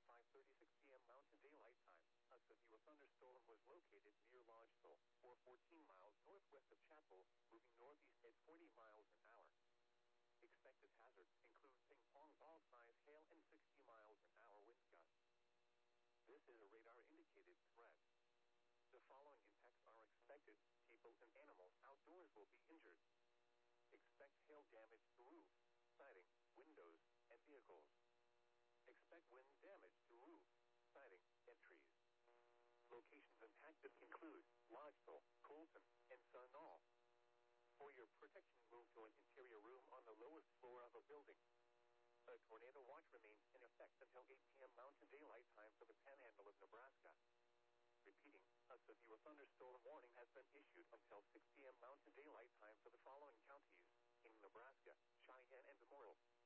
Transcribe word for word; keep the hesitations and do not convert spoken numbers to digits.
five thirty-six p m Mountain Daylight Time, a severe thunderstorm was located near Lodgeville, or fourteen miles northwest of Chapel, moving northeast at forty miles an hour. Expected hazards include ping-pong ball-sized hail and sixty miles an hour wind gusts. This is a radar-indicated threat. The following impacts are expected. People and animals outdoors will be injured. Expect hail damage to roof, siding, windows, and vehicles. Expect wind damage to roof, siding, and trees. Locations impacted include Lodgeville, Colton, and Sunol. For your protection, move to an interior room on the lowest floor of a building. A tornado watch remains in effect until eight p m Mountain Daylight Time for the Panhandle of Nebraska. Repeating, a severe thunderstorm warning has been issued until six p m Mountain Daylight Time for the following counties: in Nebraska, Cheyenne and Morrill,